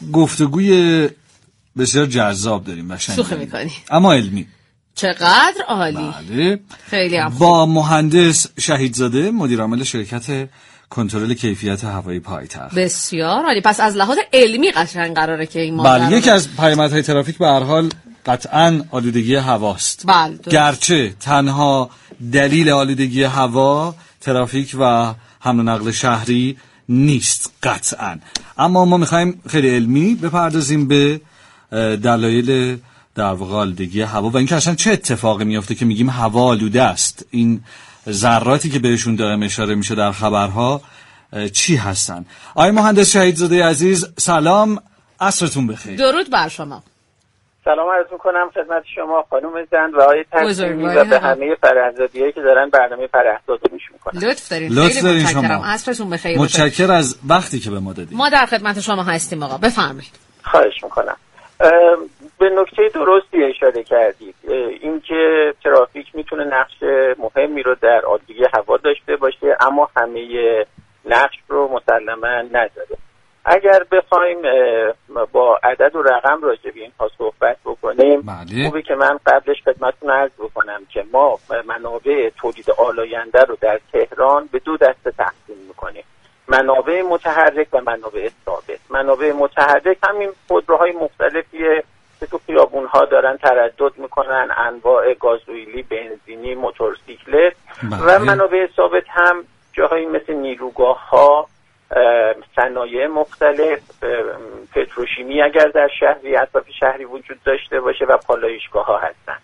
گفتگوی بسیار جذاب داریم و شوخی میکنی اما علمی. چقدر عالی. بله. خیلی هم با مهندس شهیدزاده مدیر عامل شرکت کنترل کیفیت هوایی پایتخت. بسیار عالی. پس از لحاظ علمی قشنگ قراره که این بله، یکی از پیامدهای ترافیک به هر حال قطعاً آلودگی هواست. بله. گرچه تنها دلیل آلودگی هوا ترافیک و حمل و نقل شهری نیست قطعاً، اما ما میخوایم خیلی علمی بپردازیم به دلایل در واقع آلودگی هوا و اینکه اصلا چه اتفاقی میفته که میگیم هوا آلوده است. این ذراتی که بهشون دارم اشاره میشه در خبرها چی هستن؟ آقای مهندس شهیدزاده عزیز سلام، عصرتون بخیر. درود بر شما. سلام عرض میکنم خدمت شما خانم زند و آقای تسلیمی و به همه فرزندیایی که دارن برنامه فرهزاد رو گوش میکنن. لطف دارین. خیلی متشکرم. عصرتون بخیر. متشکر از وقتی که به ما دادید. ما در خدمت شما هستیم آقا، بفرمایید. خواهش میکنم. به نکته درستی اشاره کردید، اینکه ترافیک میتونه نقش مهمی رو در آلودگی هوا داشته باشه اما همه نقش رو مسلما نداره. اگر بخوایم با عدد و رقم راجع به اینها صحبت بکنیم، خوبه که من قبلش خدمتتون عرض بکنم که ما منابع تولید آلاینده رو در تهران به دو دسته تقسیم میکنیم: منابع متحرک و منابع ثابت. منابع متحرک همین خودروهای مختلفیه که تو خیابون‌ها دارن تردد میکنن، انواع گازوئیلی، بنزینی، موتورسیکلت. و منابع ثابت هم جاهایی مثل نیروگاه‌ها، صنایع مختلف، پتروشیمی اگر در شهری اطراف شهری وجود داشته باشه و پالایشگاه‌ها هستن.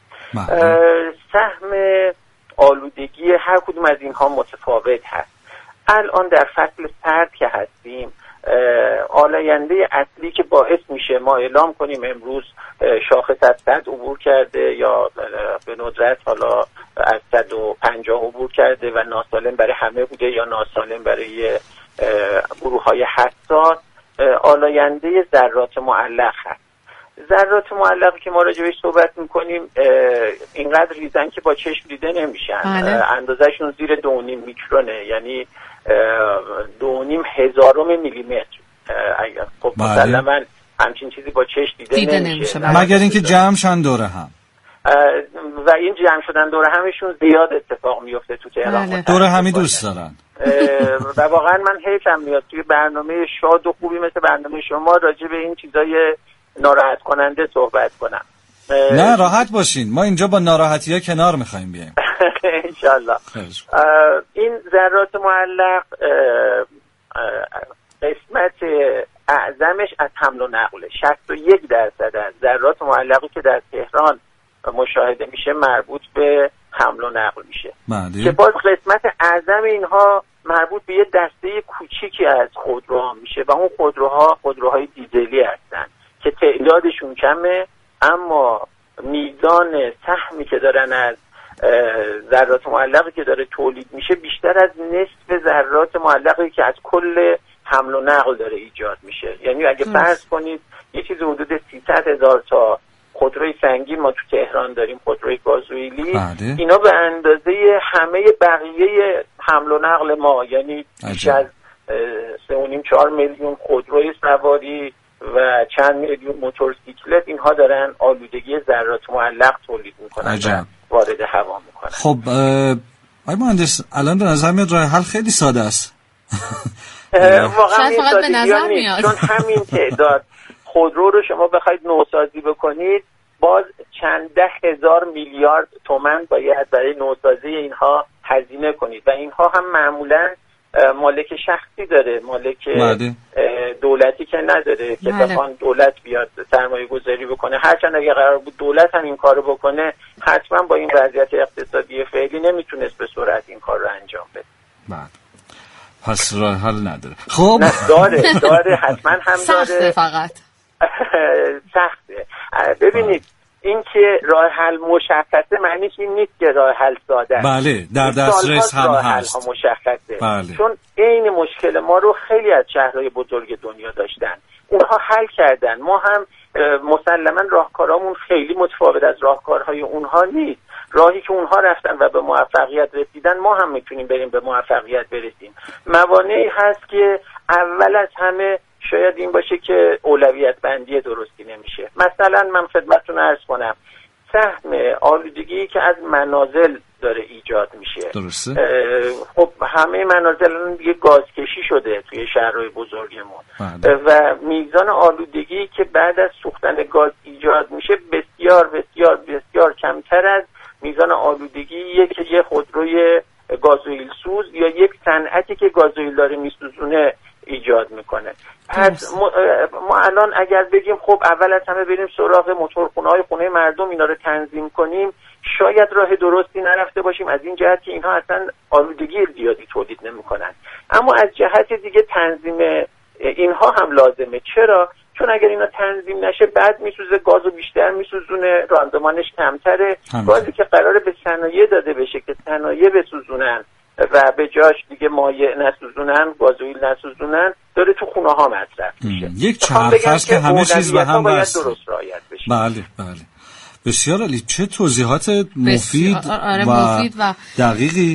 سهم آلودگی هر کدوم از اینها متفاوت هست. الان در فصل سرد که هستیم، آلاینده اصلی که باعث میشه ما اعلام کنیم امروز شاخص از 100 عبور کرده یا به ندرت حالا از 150 عبور کرده و ناسالم برای همه بوده یا ناسالم برای گروه‌های حساس، آلاینده ذرات معلق هست. ذرات معلقی که ما راجع بهش صحبت میکنیم اینقدر ریزن که با چشم دیده نمیشن. اندازهشون زیر 2.5 میکرونه، یعنی 2.5 هزارم میلیمتر. خب مسلما همچین چیزی با چشم دیده نمیشه مگر اینکه جمع شن دوره هم. و این جمع شدن دوره همشون زیاد اتفاق میفته تو تهران. دوره همی دوست دارن. و واقعا من حیفم میاد توی برنامه شاد و خوبی مثل برنامه شما راجع به این چیزای ناراحت کننده صحبت کنم. نه راحت باشین، ما اینجا با ناراحتی ها کنار میخواییم بیاییم انشالله. این ذرات معلق قسمت اعظمش از حمل و نقله. 61% از ذرات معلقی که در تهران مشاهده میشه مربوط به حمل و نقل میشه که باز قسمت اعظم اینها مربوط به یه دسته کوچیکی از خودروها میشه و اون خودروهای دیزلی هستن که تعدادشون کمه اما میزان سهمی که دارن از ذرات معلقی که داره تولید میشه بیشتر از نصف ذرات معلقی که از کل حمل و نقل داره ایجاد میشه. یعنی اگه فرض کنید یه چیز حدود 300,000 تا خودروی سنگین ما تو تهران داریم، خودروی گازوئیلی، اینا به اندازه همه بقیه حمل و نقل ما، یعنی بیش از 3.5-4 میلیون خودروی سواری و چند میلیون موتورسیکلت، اینها دارن آلودگی ذرات معلق تولید میکنن و وارد هوا میکنن. خب آقای مهندس الان به نظر میاد راه حل خیلی ساده است. واقعا شاید فقط به نظر میاد، چون همین تعداد خودرو رو شما بخواید نوسازی بکنید باز چند ده هزار میلیارد تومان باید برای نوسازی اینها هزینه کنید و اینها هم معمولا مالک شخصی داره، مالک دولتی که نداره که بخوان دولت بیاد سرمایه گذاری بکنه. هرچند اگه قرار بود دولت هم این کارو بکنه حتما با این وضعیت اقتصادی فعلی نمیتونست به سرعت این کار رو انجام بده. پس راه حل نداره. خب داره حتما هم داره، سخته، فقط سخته. ببینید این که راه حل مشخصه معنیش این نیست که راه حل ساده است. بله در دسترس هم هست. مشخصه. بله. چون این مشکل ما رو خیلی از شهرهای بزرگ دنیا داشتن، اونها حل کردن. ما هم مسلما راهکارامون خیلی متفاوت از راهکارهای اونها نیست. راهی که اونها رفتن و به موفقیت رسیدن ما هم میتونیم بریم به موفقیت برسیم. موانعی هست که اول از همه شاید این باشه که اولویت بندی درستی نمیشه. مثلا من خدمتتون عرض کنم سهم آلودگی که از منازل داره ایجاد میشه. درسته. خب همه منازل دیگه گازکشی شده توی شهرهای بزرگمون و میزان آلودگی که بعد از سوختن گاز ایجاد میشه بسیار بسیار بسیار کمتر از میزان آلودگی که یه خودروی گازوئیل سوز یا یک صنعتی که گازوئیل داره میسوزونه ایجاد میکنه. پس ما الان اگر بگیم خب اول از همه بریم سراغ موتورخونه‌های خونه مردم اینا رو تنظیم کنیم، شاید راه درستی نرفته باشیم از این جهت که اینها اصلا آلودگی زیادی تولید نمیکنن. اما از جهت دیگه تنظیم اینها هم لازمه. چرا؟ چون اگر اینا تنظیم نشه بعد میسوزه، گازو بیشتر میسوزونه، راندمانش کمتره. گازی که قراره به صنایع داده بشه که صنایع بسوزونن و به جاش دیگه مایع نسوزونن، گازوئیل نسوزونن، داره تو خونه ها مصرف میشه. یک چرخ که همه چیز به هم وصله. درست رعایت بشه. بله بله. بسیار عالی. چه توضیحات مفید و دقیقی.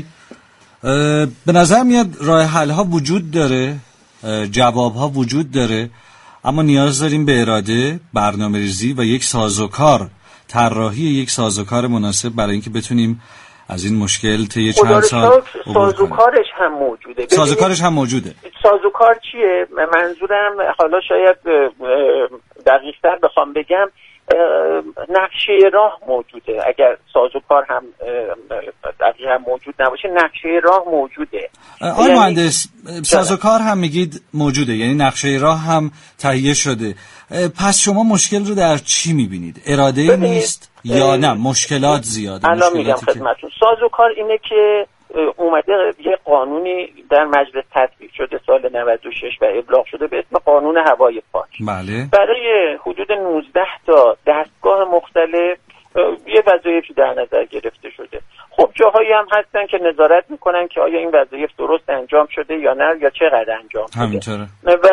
به نظر میاد راه حل ها وجود داره، جواب ها وجود داره، اما نیاز داریم به اراده، برنامه‌ریزی و یک سازوکار، طراحی یک سازوکار مناسب برای اینکه بتونیم از این مشکل طی چند سال سازوکارش هم موجوده. سازوکارش هم موجوده. سازوکار چیه؟ منظورم حالا شاید دقیق‌تر بخوام بگم نقشه راه موجوده. اگر سازوکار هم دقیق هم موجود نباشه نقشه راه موجوده. آقای مهندس سازوکار هم میگید موجوده، یعنی نقشه راه هم تهیه شده. پس شما مشکل رو در چی میبینید؟ اراده نیست یا نه مشکلات زیاده؟ الان میگم خدمتتون. سازوکار اینه که اومده یه قانونی در مجلس تصویب شده سال 96 و ابلاغ شده به اسم قانون هوای پاک. بله. برای حدود 19 تا دستگاه مختلف یه وظایفی در نظر گرفته شده. خب جاهایی هم هستن که نظارت میکنن که آیا این وظایف درست انجام شده یا نه یا چقدر انجام شده. همینطوره. و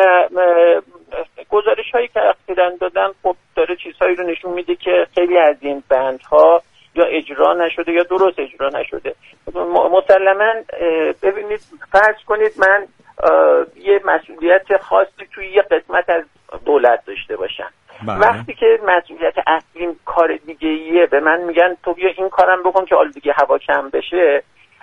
گزارش هایی که اخیراً دادن خب داره چیزهایی رو نشون میده که خیلی از این بندها یا اجرا نشده یا درست اجرا نشده. مسلماً ببینید فرض کنید من یه مسئولیت خاصی توی یه قسمت از دولت داشته باشم. بله. وقتی که مسئولیت اصلیم کار دیگه‌ایه به من میگن تو بیا این کارم بکن که آلودگی هوا کم بشه،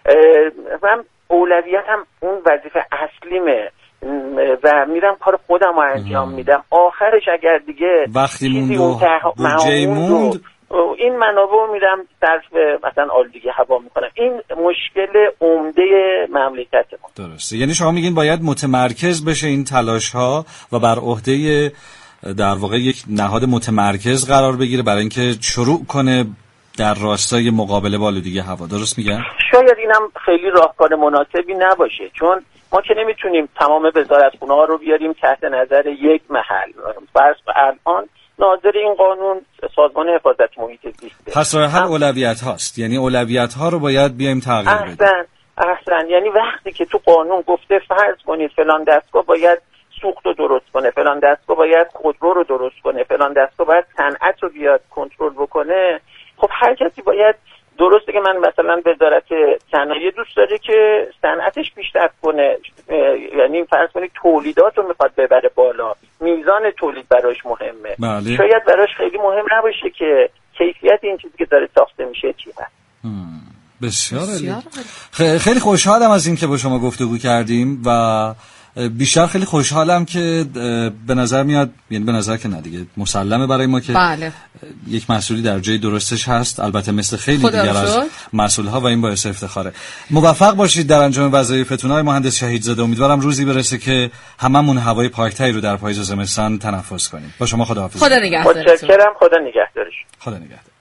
من اولویتم اون وظیفه اصلیمه و میرم کار خودم رو انجام میدم. آخرش اگر دیگه وقتی موند و بودجه موند این منابع رو میرم صرف مثلا آلودگی هوا میکنم. این مشکل عمده مملکت ما. درسته. یعنی شما میگین باید متمرکز بشه این تلاش ها و بر عهده در واقع یک نهاد متمرکز قرار بگیره برای اینکه شروع کنه در راستای مقابله با آلودگی هوا. درست میگن؟ شاید اینم خیلی راهکار مناسبی نباشه، چون ما که نمیتونیم تمام وزارتخونه ها رو بیاریم تحت نظر یک محل. فرض الان ناظر این قانون سازمان حفاظت محیط زیسته. پس راه حل اولویت هاست، یعنی اولویت ها رو باید بیایم تغییر بدیم. احسن. یعنی وقتی که تو قانون گفته فرض کنید فلان دستگاه باید سوخت رو درست کنه، فلان دستگاه باید خودرو رو درست کنه، فلان دستگاه باید صنعت رو بیاد کنترل بکنه، خب هر کسی باید درسته که من مثلا وزارت صنایع دوست داره که صنعتش پیشرفت کنه، یعنی فرض کنید تولیدات رو میخواد ببره بالا، میزان تولید براش مهمه. بله. شاید براش خیلی مهم نباشه که کیفیت این چیزی که داره ساخته میشه چی هست. بسیار عالی. خیلی خوشحالم از این که با شما گفتگو کردیم و بیشتر خیلی خوشحالم که به نظر میاد، یعنی به نظر که نه دیگه مسلمه برای ما که بله. یک مسئولی در جای درستش هست، البته مثل خیلی دیگر از مسئولها و این باعث افتخاره. موفق باشید در انجام وظایفتون های مهندس شهیدزاده. امیدوارم روزی برسه که هممون هوای پاکتری رو در پاییز و زمستان تنفس کنیم. با شما خداحافظی. خدا نگهدارتون. متشکرم. خدا نگهدارش. خدا نگهدار.